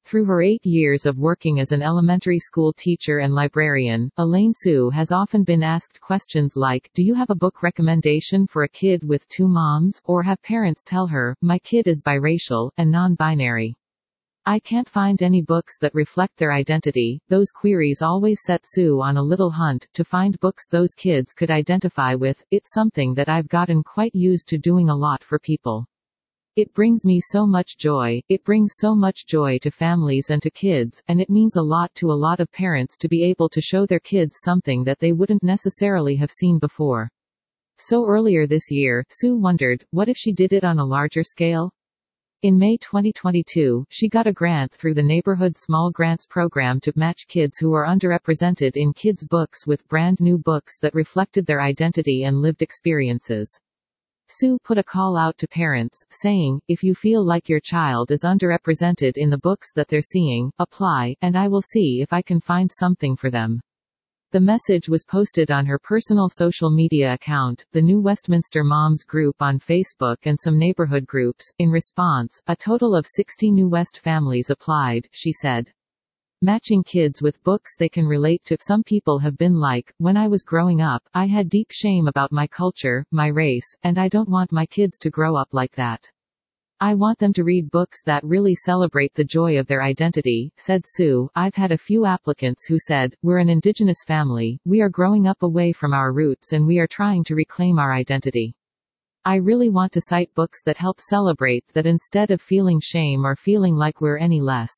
Through her 8 years of working as an elementary school teacher and librarian, Elaine Sue has often been asked questions like, "Do you have a book recommendation for a kid with two moms?" or have parents tell her, "My kid is biracial and non-binary. I can't find any books that reflect their identity." Those queries always set Sue on a little hunt to find books those kids could identify with. "It's something that I've gotten quite used to doing a lot for people. It brings me so much joy, it brings so much joy to families and to kids, and it means a lot to a lot of parents to be able to show their kids something that they wouldn't necessarily have seen before." So earlier this year, Sue wondered, what if she did it on a larger scale? In May 2022, she got a grant through the Neighborhood Small Grants program to match kids who are underrepresented in kids' books with brand new books that reflected their identity and lived experiences. Sue put a call out to parents, saying, "If you feel like your child is underrepresented in the books that they're seeing, apply, and I will see if I can find something for them." The message was posted on her personal social media account, the New Westminster Moms group on Facebook and some neighborhood groups. In response, a total of 60 New West families applied, she said. Matching kids with books they can relate to. Some people have been like, "When I was growing up, I had deep shame about my culture, my race, and I don't want my kids to grow up like that. I want them to read books that really celebrate the joy of their identity," said Sue. "I've had a few applicants who said, 'We're an Indigenous family, we are growing up away from our roots and we are trying to reclaim our identity. I really want to cite books that help celebrate that instead of feeling shame or feeling like we're any less.'"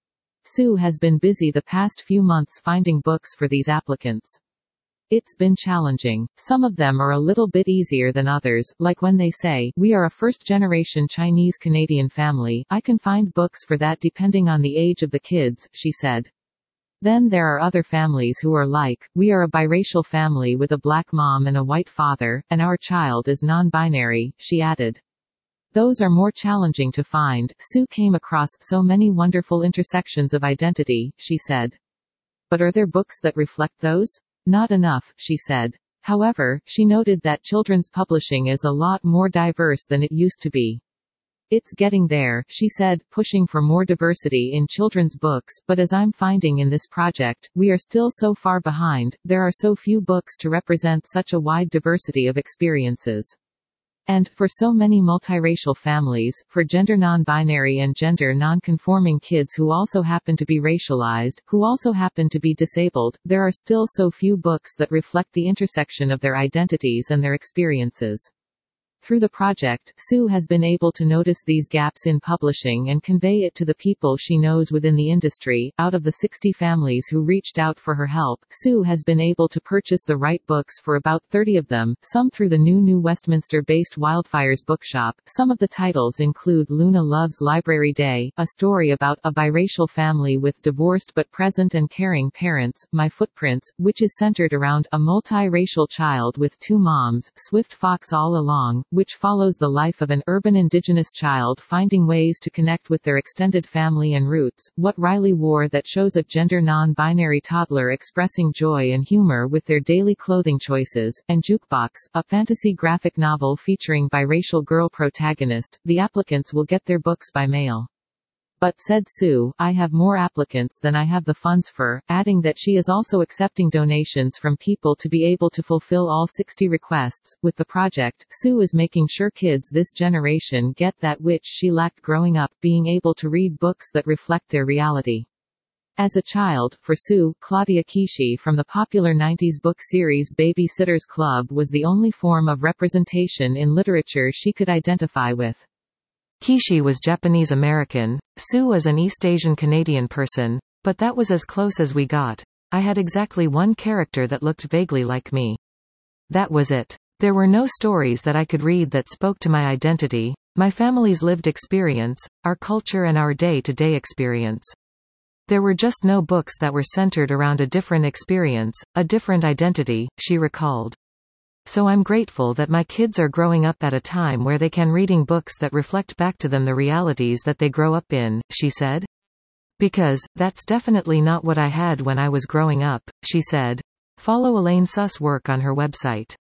Sue has been busy the past few months finding books for these applicants. It's been challenging. Some of them are a little bit easier than others, like when they say, "We are a first-generation Chinese-Canadian family, I can find books for that depending on the age of the kids," she said. Then there are other families who are like, "We are a biracial family with a black mom and a white father, and our child is non-binary," she added. Those are more challenging to find. Sue came across so many wonderful intersections of identity, she said. But are there books that reflect those? Not enough, she said. However, she noted that children's publishing is a lot more diverse than it used to be. "It's getting there," she said, "pushing for more diversity in children's books, but as I'm finding in this project, we are still so far behind. There are so few books to represent such a wide diversity of experiences. And, for so many multiracial families, for gender non-binary and gender non-conforming kids who also happen to be racialized, who also happen to be disabled, there are still so few books that reflect the intersection of their identities and their experiences." Through the project, Sue has been able to notice these gaps in publishing and convey it to the people she knows within the industry. Out of the 60 families who reached out for her help, Sue has been able to purchase the right books for about 30 of them, some through the New Westminster-based Wildfires Bookshop. Some of the titles include Luna Loves Library Day, a story about a biracial family with divorced but present and caring parents, My Footprints, which is centered around a multiracial child with two moms, Swift Fox All Along, which follows the life of an urban Indigenous child finding ways to connect with their extended family and roots, What Riley Wore, that shows a gender non-binary toddler expressing joy and humor with their daily clothing choices, and Jukebox, a fantasy graphic novel featuring biracial girl protagonist. The applicants will get their books by mail. But, said Sue, "I have more applicants than I have the funds for," adding that she is also accepting donations from people to be able to fulfill all 60 requests. With the project, Sue is making sure kids this generation get that which she lacked growing up, being able to read books that reflect their reality. As a child, for Sue, Claudia Kishi from the popular 90s book series Baby-Sitters Club was the only form of representation in literature she could identify with. Kishi was Japanese American, Sue is an East Asian Canadian person, but that was as close as we got. I had exactly one character that looked vaguely like me. That was it. There were no stories that I could read that spoke to my identity, my family's lived experience, our culture and our day-to-day experience. There were just no books that were centered around a different experience, a different identity," she recalled. "So I'm grateful that my kids are growing up at a time where they can reading books that reflect back to them the realities that they grow up in," she said. "Because, that's definitely not what I had when I was growing up," she said. Follow Elaine Sue's work on her website.